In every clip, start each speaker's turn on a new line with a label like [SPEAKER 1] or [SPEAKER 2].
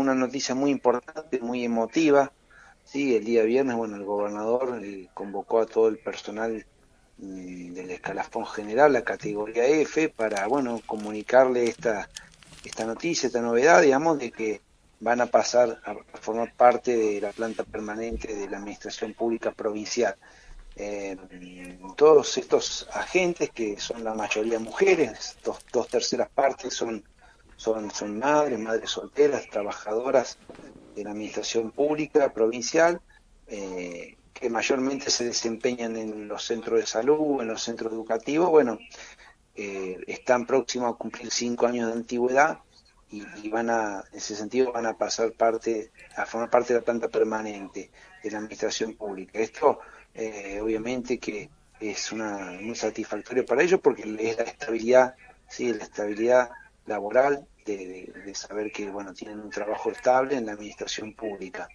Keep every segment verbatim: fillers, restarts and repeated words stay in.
[SPEAKER 1] una noticia muy importante, muy emotiva. Sí, el día viernes, bueno, el gobernador eh, convocó a todo el personal mm, del escalafón general, la categoría F, para, bueno, comunicarle esta, esta noticia, esta novedad, digamos, de que van a pasar a, a formar parte de la planta permanente de la Administración Pública Provincial. Eh, Todos estos agentes, que son la mayoría mujeres, dos, dos terceras partes son, son, son madres, madres solteras, trabajadoras de la administración pública provincial, eh, que mayormente se desempeñan en los centros de salud, en los centros educativos. Bueno, eh, están próximos a cumplir cinco años de antigüedad y, y van a, en ese sentido, van a pasar parte, a formar parte de la planta permanente de la administración pública. Esto, eh, obviamente, que es una, muy satisfactorio para ellos porque es la estabilidad, sí, la estabilidad laboral de, de, de saber que, bueno, tienen un trabajo estable en la administración pública.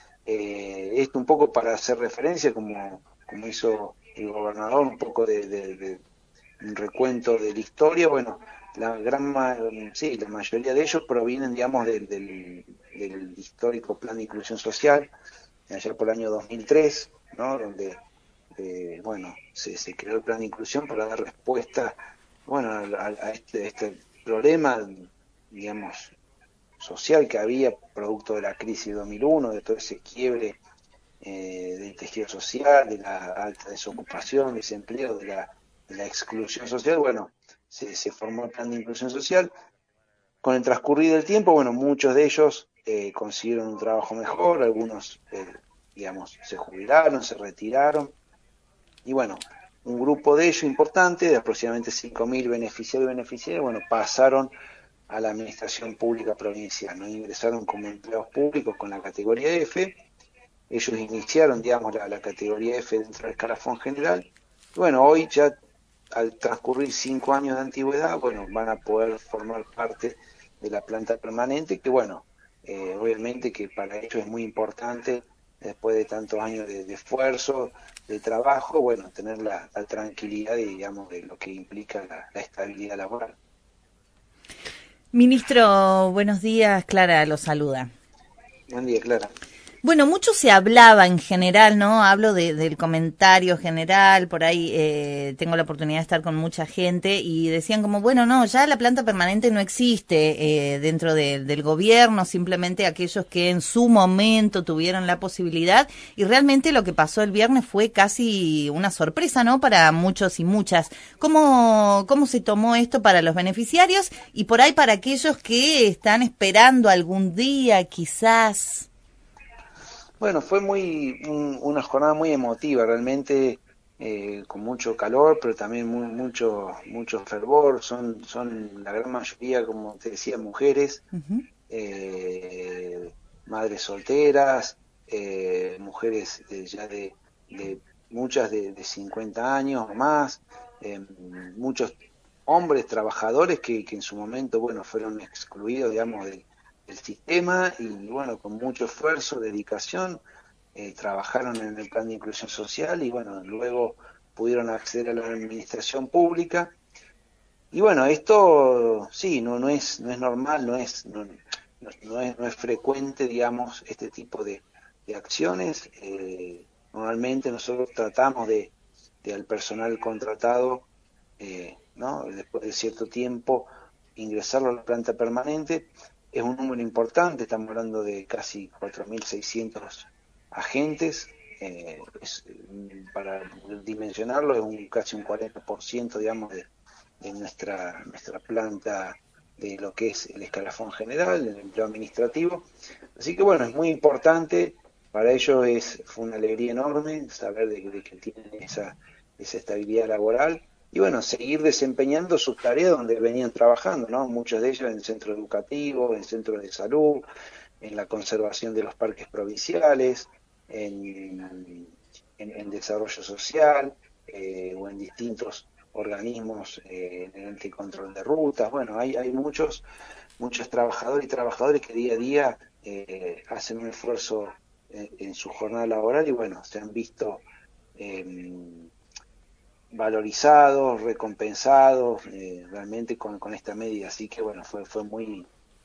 [SPEAKER 1] Eh, esto un poco para hacer referencia, como, como hizo el gobernador, un poco de, de, de un recuento de la historia. Bueno, la gran ma sí, la mayoría de ellos provienen, digamos, del, del, del histórico Plan de Inclusión Social, allá por el año dos mil tres, ¿no? Donde, eh, bueno, se, se creó el Plan de Inclusión para dar respuesta, bueno, a, a este, este problema, digamos, social que había producto de la crisis de dos mil uno, de todo ese quiebre eh, del tejido social, de la alta desocupación, desempleo, de la, de la exclusión social. Bueno, se, se formó el plan de inclusión social. Con el transcurrir del tiempo, bueno, muchos de ellos eh, consiguieron un trabajo mejor, algunos, eh, digamos, se jubilaron, se retiraron, y bueno, un grupo de ellos importante, de aproximadamente cinco mil beneficiarios y beneficiarios, bueno, pasaron a la administración pública provincial, ¿no? Ingresaron como empleados públicos con la categoría F. Ellos iniciaron, digamos, la, la categoría F dentro del escalafón general. Y bueno, hoy ya al transcurrir cinco años de antigüedad, bueno, van a poder formar parte de la planta permanente, que bueno, eh, obviamente que para ellos es muy importante, después de tantos años de, de esfuerzo, de trabajo, bueno, tener la, la tranquilidad, digamos, de lo que implica la, la estabilidad laboral.
[SPEAKER 2] Ministro, buenos días. Clara lo saluda.
[SPEAKER 1] Buen día, Clara.
[SPEAKER 2] Bueno, mucho se hablaba en general, ¿no? Hablo de, del comentario general, por ahí eh, tengo la oportunidad de estar con mucha gente y decían como, bueno, no, ya la planta permanente no existe eh, dentro de, del gobierno, simplemente aquellos que en su momento tuvieron la posibilidad, y realmente lo que pasó el viernes fue casi una sorpresa, ¿no? Para muchos y muchas. ¿Cómo, cómo se tomó esto para los beneficiarios y por ahí para aquellos que están esperando algún día, quizás?
[SPEAKER 1] Bueno, fue muy un- una jornada muy emotiva, realmente, eh, con mucho calor, pero también muy, mucho mucho fervor. Son son la gran mayoría, como te decía, mujeres,
[SPEAKER 2] Ujú.
[SPEAKER 1] eh, madres solteras, eh, mujeres de, ya de, de muchas de, de cincuenta años o más, eh, muchos hombres trabajadores que, que en su momento, bueno, fueron excluidos, digamos, del, del sistema, y bueno, con mucho esfuerzo, dedicación, eh, trabajaron en el plan de inclusión social y bueno, luego pudieron acceder a la administración pública. Y bueno, esto sí, no, no es, no es normal, no es, no, no, no es, no es frecuente, digamos, este tipo de, de acciones. Eh, normalmente nosotros tratamos de, de al personal contratado, eh, ¿no? Después de cierto tiempo, ingresarlo a la planta permanente. Es un número importante, estamos hablando de casi cuatro mil seiscientos agentes. Eh, es, para dimensionarlo, es un, casi un cuarenta por ciento, digamos, de, de nuestra, nuestra planta, de lo que es el escalafón general, el empleo administrativo. Así que bueno, es muy importante, para ellos es, fue una alegría enorme saber de, de que tienen esa, esa estabilidad laboral y bueno, seguir desempeñando sus tareas donde venían trabajando, ¿no? Muchos de ellos en centros educativos, en centros de salud, en la conservación de los parques provinciales, en, en, en desarrollo social, eh, o en distintos organismos, eh, en el control de rutas. Bueno, hay, hay muchos, muchos trabajadores y trabajadores que día a día eh, hacen un esfuerzo en, en, su jornada laboral y bueno, se han visto eh, valorizados, recompensados, eh, realmente con, con esta medida. Así que bueno, fue, fue muy,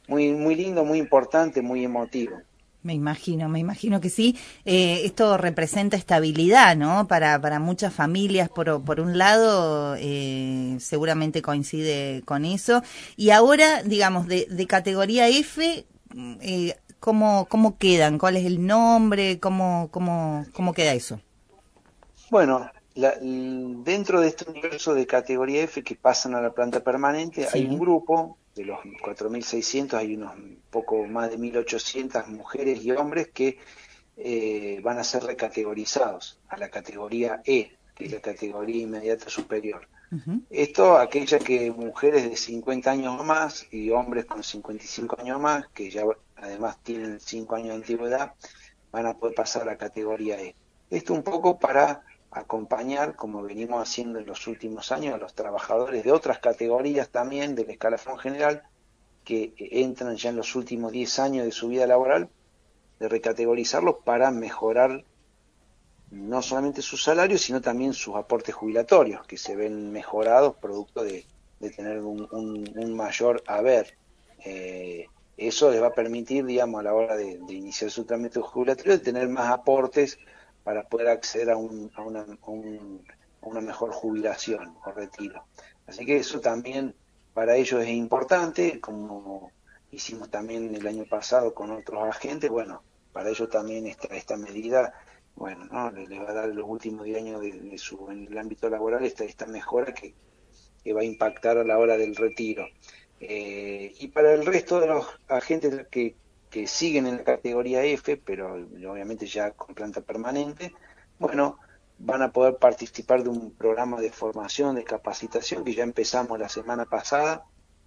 [SPEAKER 1] muy, muy lindo, muy importante, muy emotivo.
[SPEAKER 2] Me imagino, me imagino que sí. Eh, esto representa estabilidad, ¿no? Para, para muchas familias, por, por un lado, eh, seguramente coincide con eso. Y ahora, digamos, de, de categoría F, eh, ¿cómo, cómo quedan? ¿Cuál es el nombre? ¿Cómo, cómo, cómo queda eso?
[SPEAKER 1] Bueno, la- l- dentro de este universo de categoría F que pasan a la planta permanente, hay un
[SPEAKER 2] Sí.
[SPEAKER 1] grupo, de los cuatro mil seiscientos, hay unos poco más de mil ochocientas mujeres y hombres que eh, van a ser recategorizados a la categoría E, que es la categoría inmediata superior.
[SPEAKER 2] Ujú.
[SPEAKER 1] Esto, aquellas que mujeres de cincuenta años o más y hombres con cincuenta y cinco años o más, que ya además tienen cinco años de antigüedad, van a poder pasar a la categoría E. Esto un poco para acompañar, como venimos haciendo en los últimos años, a los trabajadores de otras categorías también del escalafón general que entran ya en los últimos diez años de su vida laboral, de recategorizarlos para mejorar no solamente sus salarios, sino también sus aportes jubilatorios, que se ven mejorados producto de, de tener un, un, un, mayor haber. Eh, eso les va a permitir, digamos, a la hora de, de iniciar su trámite jubilatorio, de tener más aportes para poder acceder a, un, a, una, a, un, a una mejor jubilación o retiro. Así que eso también para ellos es importante, como hicimos también el año pasado con otros agentes, bueno, para ellos también esta, esta medida, bueno, ¿no? Les, les va a dar los últimos diez años de, de su, en el ámbito laboral esta, esta mejora que, que va a impactar a la hora del retiro. Eh, y para el resto de los agentes que, que siguen en la categoría F, pero obviamente ya con planta permanente, bueno, van a poder participar de un programa de formación, de capacitación que ya empezamos la semana pasada.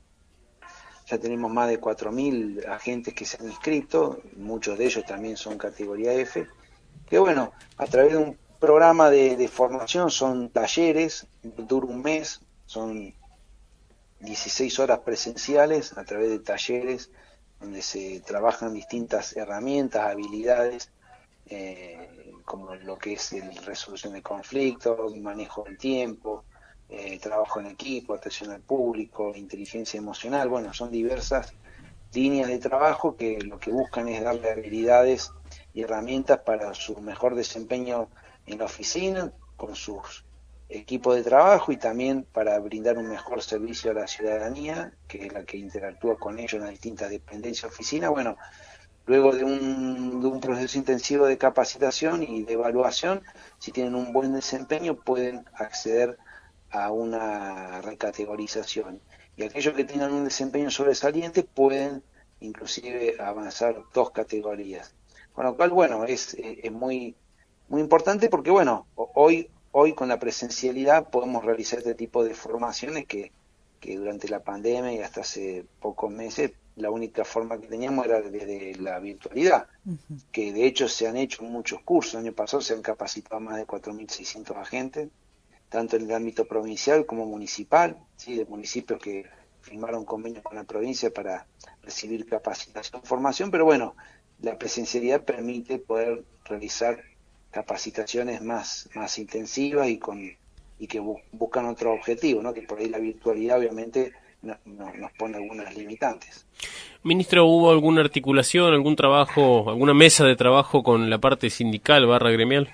[SPEAKER 1] Ya tenemos más de cuatro mil agentes que se han inscrito, muchos de ellos también son categoría F, que bueno, a través de un programa de, de formación son talleres, dura un mes, son dieciséis horas presenciales a través de talleres donde se trabajan distintas herramientas, habilidades, eh, como lo que es la resolución de conflictos, manejo del tiempo, eh, trabajo en equipo, atención al público, inteligencia emocional. Bueno, son diversas líneas de trabajo que lo que buscan es darle habilidades y herramientas para su mejor desempeño en la oficina, con sus equipos de trabajo y también para brindar un mejor servicio a la ciudadanía, que es la que interactúa con ellos en las distintas dependencias de oficina. Bueno, luego de un, de un proceso intensivo de capacitación y de evaluación, si tienen un buen desempeño pueden acceder a una recategorización. Y aquellos que tengan un desempeño sobresaliente pueden inclusive avanzar dos categorías. Con lo cual, bueno, es, es muy, muy importante porque, bueno, hoy, hoy con la presencialidad podemos realizar este tipo de formaciones que, que durante la pandemia y hasta hace pocos meses la única forma que teníamos era desde la virtualidad,
[SPEAKER 2] Ujú.
[SPEAKER 1] que de hecho se han hecho muchos cursos. El año pasado se han capacitado más de cuatro mil seiscientos agentes, tanto en el ámbito provincial como municipal, ¿sí? De municipios que firmaron convenios con la provincia para recibir capacitación, formación, pero bueno, la presencialidad permite poder realizar capacitaciones más, más intensivas y con y que bu buscan otro objetivo, ¿no? Que por ahí la virtualidad obviamente no, no, nos pone algunas limitantes.
[SPEAKER 3] Ministro, ¿hubo alguna articulación, algún trabajo, alguna mesa de trabajo con la parte sindical barra gremial?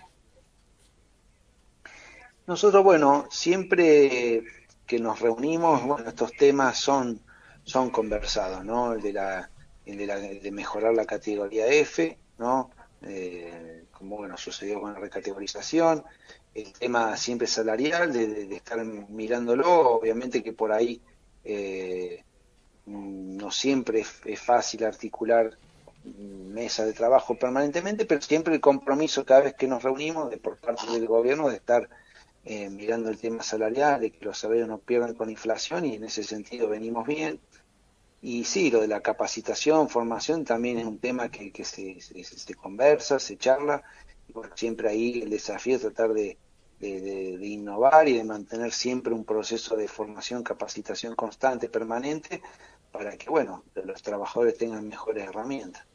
[SPEAKER 1] Nosotros, bueno, siempre que nos reunimos, bueno, estos temas son, son conversados, ¿no? El de la, el de la, el de mejorar la categoría F, ¿no? Eh, como bueno, sucedió con la recategorización, el tema siempre salarial, de, de, de estar mirándolo, obviamente que por ahí eh, no siempre es, es fácil articular mesa de trabajo permanentemente, pero siempre el compromiso cada vez que nos reunimos de por parte del gobierno de estar eh, mirando el tema salarial, de que los salarios no pierdan con inflación y en ese sentido venimos bien. Y sí, lo de la capacitación, formación también es un tema que, que se, se, se, conversa, se charla, y bueno, siempre ahí el desafío es tratar de, de, de, de innovar y de mantener siempre un proceso de formación, capacitación constante, permanente, para que, bueno, los trabajadores tengan mejores herramientas.